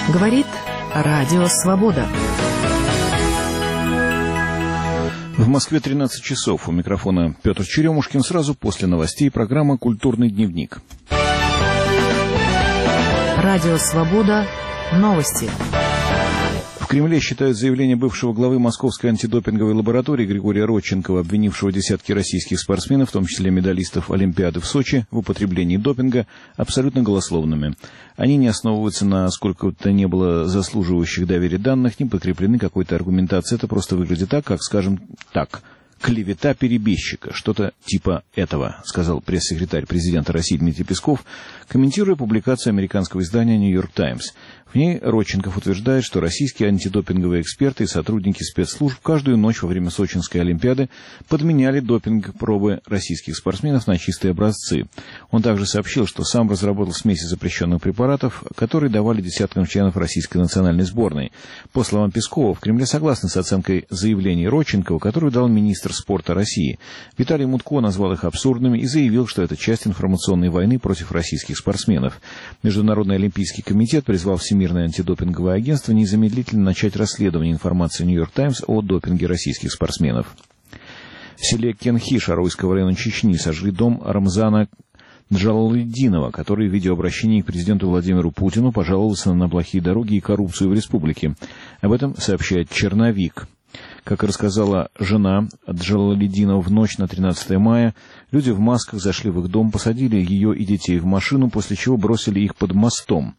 Говорит Радио Свобода. В Москве 13 часов. У микрофона Петр Черемушкин. Сразу после новостей программа «Культурный дневник». Радио Свобода. Новости. В Кремле считают заявление бывшего главы Московской антидопинговой лаборатории Григория Родченкова, обвинившего десятки российских спортсменов, в том числе медалистов Олимпиады в Сочи, в употреблении допинга, абсолютно голословными. Они не основываются на сколько-то не было заслуживающих доверия данных, не подкреплены какой-то аргументацией. Это просто выглядит так, как, скажем так, клевета перебежчика, что-то типа этого, сказал пресс-секретарь президента России Дмитрий Песков, комментируя публикацию американского издания «Нью-Йорк Таймс». В ней Родченков утверждает, что российские антидопинговые эксперты и сотрудники спецслужб каждую ночь во время Сочинской Олимпиады подменяли допинг-пробы российских спортсменов на чистые образцы. Он также сообщил, что сам разработал смеси запрещенных препаратов, которые давали десяткам членов российской национальной сборной. По словам Пескова, в Кремле согласны с оценкой заявлений Родченкова, которую дал министр спорта России. Виталий Мутко назвал их абсурдными и заявил, что это часть информационной войны против российских спортсменов. Международный олимпийский комитет призвал Всемирное антидопинговое агентство незамедлительно начать расследование информации «Нью-Йорк Таймс» о допинге российских спортсменов. В селе Кенхи Шаройского района Чечни сожгли дом Рамзана Джалалетдинова, который в видеообращении к президенту Владимиру Путину пожаловался на плохие дороги и коррупцию в республике. Об этом сообщает «Черновик». Как рассказала жена Джалалетдинова, в ночь на 13 мая люди в масках зашли в их дом, посадили ее и детей в машину, после чего бросили их под мостом.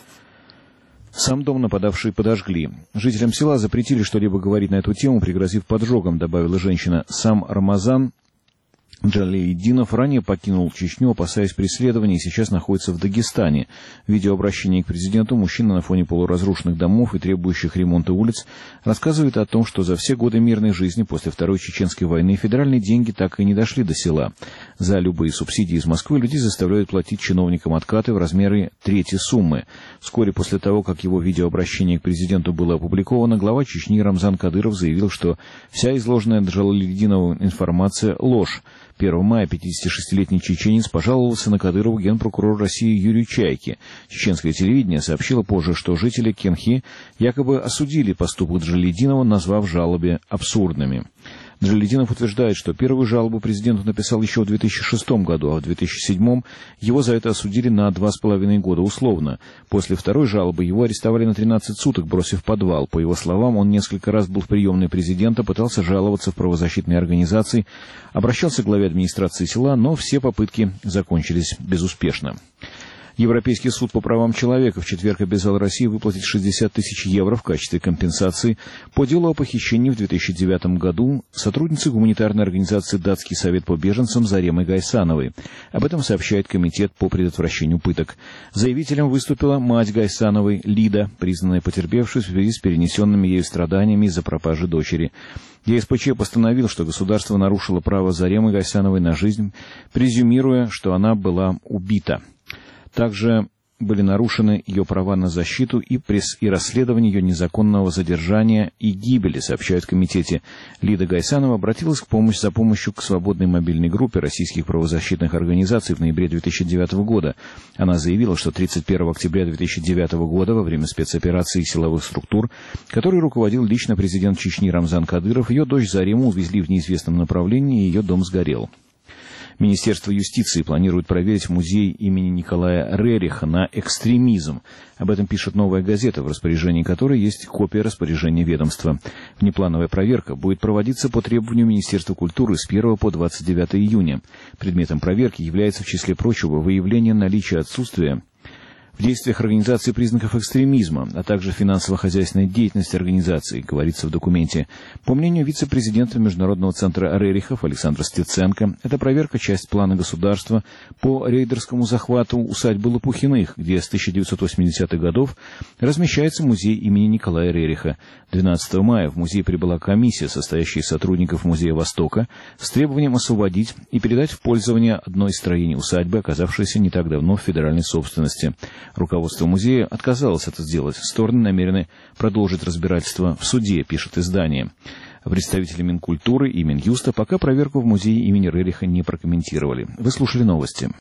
Сам дом нападавшие подожгли. Жителям села запретили что-либо говорить на эту тему, пригрозив поджогом, добавила женщина. Сам Рамазан Джалалетдинов ранее покинул Чечню, опасаясь преследования, и сейчас находится в Дагестане. В видеообращении к президенту мужчина на фоне полуразрушенных домов и требующих ремонта улиц рассказывает о том, что за все годы мирной жизни после Второй Чеченской войны федеральные деньги так и не дошли до села. За любые субсидии из Москвы людей заставляют платить чиновникам откаты в размере трети суммы. Вскоре после того, как его видеообращение к президенту было опубликовано, глава Чечни Рамзан Кадыров заявил, что вся изложенная Джалалетдиновым информация – ложь. 1 мая 56-летний чеченец пожаловался на Кадырова генпрокурору России Юрию Чайке. Чеченское телевидение сообщило позже, что жители Кенхи якобы осудили поступок Джалалетдинова, назвав жалобы абсурдными. Джалалетдинов утверждает, что первую жалобу президенту написал еще в 2006 году, а в 2007 его за это осудили на 2,5 года условно. После второй жалобы его арестовали на 13 суток, бросив в подвал. По его словам, он несколько раз был в приемной президента, пытался жаловаться в правозащитные организации, обращался к главе администрации села, но все попытки закончились безуспешно. Европейский суд по правам человека в четверг обязал Россию выплатить 60 тысяч евро в качестве компенсации по делу о похищении в 2009 году сотрудницы гуманитарной организации «Датский совет по беженцам» Заремы Гайсановой. Об этом сообщает Комитет по предотвращению пыток. Заявителем выступила мать Гайсановой, Лида, признанная потерпевшей в связи с перенесенными ею страданиями из-за пропажи дочери. ЕСПЧ постановил, что государство нарушило право Заремы Гайсановой на жизнь, презюмируя, что она была убита. Также были нарушены ее права на защиту и расследование ее незаконного задержания и гибели, сообщают в комитете. Лида Гайсанова обратилась за помощью к свободной мобильной группе российских правозащитных организаций в ноябре 2009 года. Она заявила, что 31 октября 2009 года во время спецоперации силовых структур, которой руководил лично президент Чечни Рамзан Кадыров, ее дочь Зарему увезли в неизвестном направлении, и ее дом сгорел. Министерство юстиции планирует проверить музей имени Николая Рериха на экстремизм. Об этом пишет «Новая газета», в распоряжении которой есть копия распоряжения ведомства. Внеплановая проверка будет проводиться по требованию Министерства культуры с 1 по 29 июня. Предметом проверки является, в числе прочего, выявление наличия отсутствия в действиях организации признаков экстремизма, а также финансово-хозяйственной деятельности организации, говорится в документе. По мнению вице-президента Международного центра Рерихов Александра Стеценко, эта проверка – часть плана государства по рейдерскому захвату усадьбы Лопухиных, где с 1980-х годов размещается музей имени Николая Рериха. 12 мая в музей прибыла комиссия, состоящая из сотрудников Музея Востока, с требованием освободить и передать в пользование одно из строений усадьбы, оказавшееся не так давно в федеральной собственности. Руководство музея отказалось это сделать. Стороны намерены продолжить разбирательство в суде, пишет издание. Представители Минкультуры и Минюста пока проверку в музее имени Рериха не прокомментировали. Вы слушали новости.